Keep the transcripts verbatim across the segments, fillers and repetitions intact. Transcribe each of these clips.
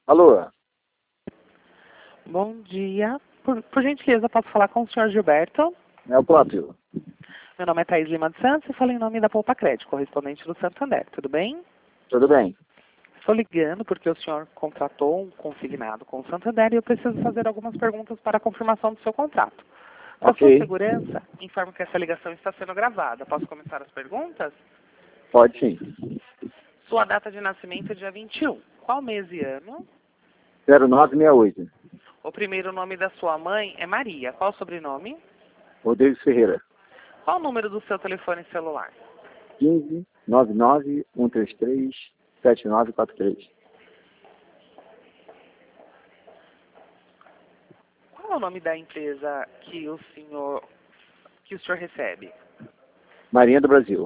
Alô? Bom dia. Por, por gentileza, posso falar com o senhor Gilberto? É o próprio. Meu nome é Thaís Lima de Santos e falo em nome da Poupa Crédito, correspondente do Santander. Tudo bem? Tudo bem. Estou ligando porque o senhor contratou um consignado com o Santander e eu preciso fazer algumas perguntas para a confirmação do seu contrato. Para sua Ok. segurança, informo que essa ligação está sendo gravada. Posso começar as perguntas? Pode sim. Sua data de nascimento é dia vinte e um. Qual mês e ano? zero nove seis oito. O primeiro nome da sua mãe é Maria. Qual o sobrenome? Rodrigues Ferreira. Qual o número do seu telefone celular? quinze, nove nove, um três três, sete nove quatro três. Qual é o nome da empresa que o senhor que o senhor recebe? Marinha do Brasil.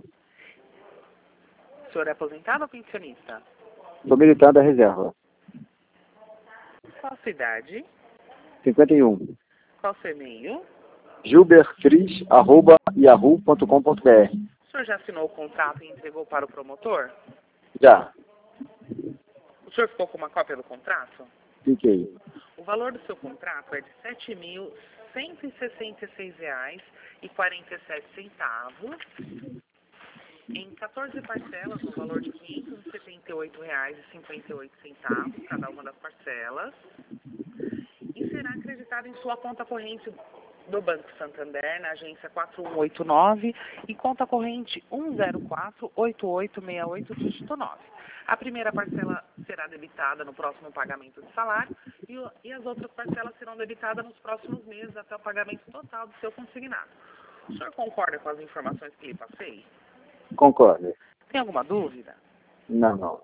O senhor é aposentado ou pensionista? Sou militar da reserva. Qual a sua idade? cinquenta e um. Qual o seu e-mail? gilbertfris arroba yahoo ponto com ponto br. O senhor já assinou o contrato e entregou para o promotor? Já. O senhor ficou com uma cópia do contrato? Fiquei. O valor do seu contrato é de sete mil cento e sessenta e seis reais e quarenta e sete centavos, em quatorze parcelas, no valor de quinhentos e setenta e oito reais e cinquenta e oito centavos, cada uma das parcelas, e será acreditado em sua conta corrente do Banco Santander, na agência quatro um oito nove e conta corrente um zero quatro oito oito seis oito, dígito nove. A primeira parcela será debitada no próximo pagamento de salário e, o, e as outras parcelas serão debitadas nos próximos meses até o pagamento total do seu consignado. O senhor concorda com as informações que lhe passei? Concordo. Tem alguma dúvida? Não, não.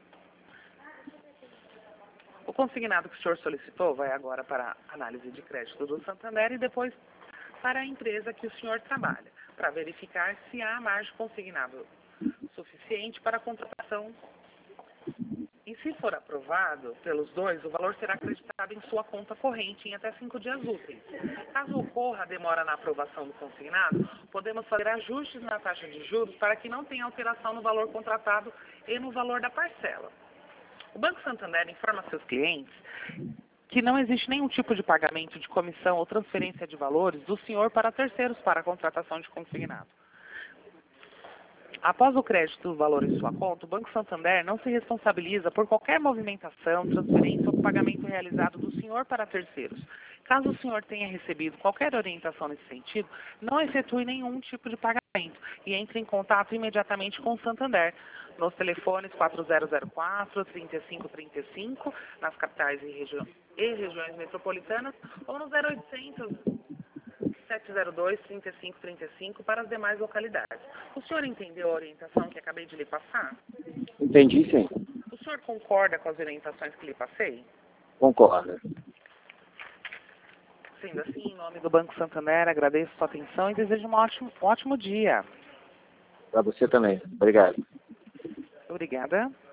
O consignado que o senhor solicitou vai agora para a análise de crédito do Santander e depois para a empresa que o senhor trabalha, para verificar se há margem consignado suficiente para a contratação. E se for aprovado pelos dois, o valor será acreditado em sua conta corrente em até cinco dias úteis. Caso ocorra a demora na aprovação do consignado, podemos fazer ajustes na taxa de juros para que não tenha alteração no valor contratado e no valor da parcela. O Banco Santander informa seus clientes que não existe nenhum tipo de pagamento de comissão ou transferência de valores do senhor para terceiros para a contratação de consignado. Após o crédito do valor em sua conta, o Banco Santander não se responsabiliza por qualquer movimentação, transferência ou pagamento realizado do senhor para terceiros. Caso o senhor tenha recebido qualquer orientação nesse sentido, não efetue nenhum tipo de pagamento e entre em contato imediatamente com o Santander, nos telefones quatro zero zero quatro, trinta e cinco trinta e cinco, nas capitais e, regi e regiões metropolitanas, ou no zero oitocentos, sete zero dois, trinta e cinco trinta e cinco para as demais localidades. O senhor entendeu a orientação que acabei de lhe passar? Entendi, sim. O senhor concorda com as orientações que lhe passei? Concordo. Sendo assim, em nome do Banco Santander, agradeço sua atenção e desejo um ótimo, um ótimo dia. Para você também. Obrigado. Obrigada.